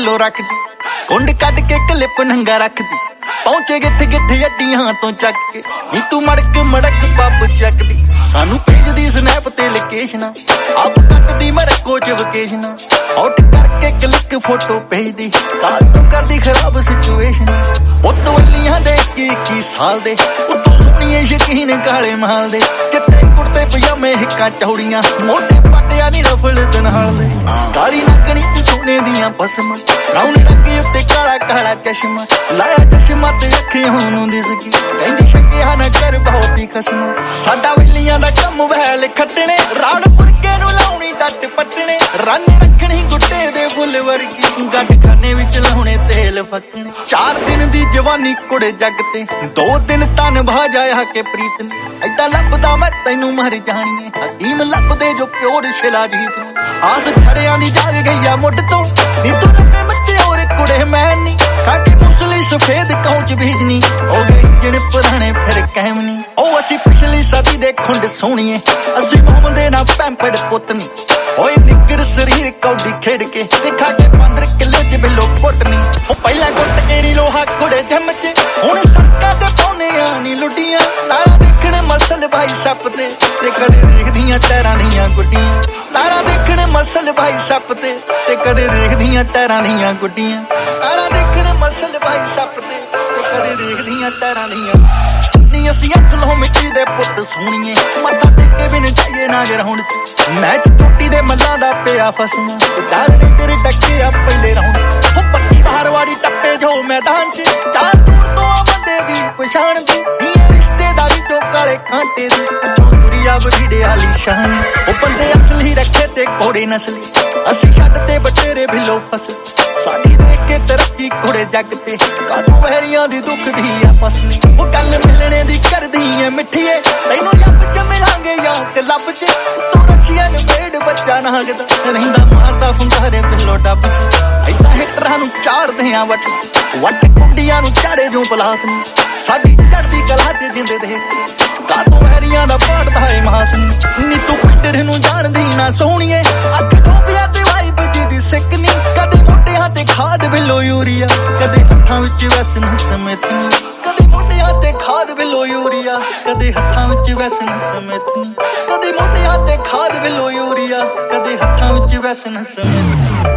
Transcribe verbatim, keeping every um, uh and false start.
below रखदी कुंड cut के clip नंगा रखदी पहुंचे गिठ गिठ अड्डियां तो चक के नी तू मड़क मड़क पब चकदी सानू भेजदी स्नैप ते लोकेशना आप कटदी मरको च वकेशना आउट करके क्लिक फोटो भेजदी काटू करदी खराब सिचुएशन उत्त वल्लियां दे इक्की साल दे उत्तों सोहणिए यकीन काले माल दे चिट्टे कुर्ते पजामे हिक्कां चौड़ियां मोटे पट्टियां नी रफल दे नाल दे काली नगणी ते सोने दियां पसमां ब्राउन रंग उत्ते काला काला चश्मा लाया चश्मा ते अखियां नूं दिसगी कहंदी शक्किया ना कर बहुत ही खसमा साडा वल्लियां दा कम वैल खट्टणे राड़ पुरके नूं लाउणी डट पट्टणे रन रखणी गुट्टे दे फुੱਲ वर्गी गड्ड खाने विच लाउणे तेल फक्कणे चार दिन दी जवानी कुड़े जग ते दो दिन तन भा जाया के प्रीत ने ऐदा लभदा मैं तैनू मर जाणीए हकीम लभदे जो प्योर शिलाजीत ने आस छड़ियां दी जाग गई आ मुੱਢ ਤੋਂ नी तू लभे मच्चे और कुड़े मैं नी खाके मुसली सफेद कौच भेजनी हो गई जिन पुराने फिर कहम नी ओ असी पिछली सदी दे खुंड सोहणीए असी घूमदे ना पैंपड़ पुतनी ओए निगर शरीर कौडी खेड़ के दिखा के पंद्रह किले च बिलो घुटनी ओ पहला घुट के नी लोहा कुड़े जम च हुण सड़कां ते पाउने आनी लुटियां लारा देखण मसल भाई सप ते ते कदे देखदियां टैरां दियां गुड्डियां लारा देखण मसल भाई सप ते ते कदे देखदियां टैरां दियां गुड्डियां लारा देखण मसल भाई सप ते ते कदे देखदियां टैरां दियां नी असी असलों मिट्टी दे पुੱਤ सोहणीए मत्था टेके बिन जाइए नाजर हुण मैच टूटी दे मल्लां दा पिया फसना चार रेडर डके आ पहले राउंड ओ पक्की धारवाड़ी टप्पे जो मैदान च चार दूर तो बंदे दी पछाण दी ये रिश्तेदारी चो काले कांटे दी दुनिया बड़ी आली शान ओ बंदे असली रखे ते घोड़े नस्ली असी छड्ड ते बटेरे भिलो फस साडी देख के तरक्की घोड़े जग ते कादू वहरियां दी दुख दी आपस में ओ गल मिलने दी करदी ऐ मिठीए तैनू लब च मिलांगे या कि लब च तू रशियन मेड बच्चा नागदा रहिंदा मारदा फुंगारे बिलो डब ऐदा हिटरां नू चाड़दे आ वट वट कुंडियां नू चाड़े जो पलास नी साडी चढ़दी कला च जिंदे देख कादू वहरियां दा पाड़दा है मास नी तू पिंडर नू जाणदी ना सोहणीए अख टोपिया ते वाइब दी सिकनी कदे मोटियां ते खाद बिलो यूरिया कदे हत्थां विच वैसन समेतनी कदे मोटियां ते खाद बिलो यूरिया कदे हत्थां विच वैसन समेतनी कदे मोटियां ते खाद बिलो यूरिया कदे हत्थां विच वैसन समेतनी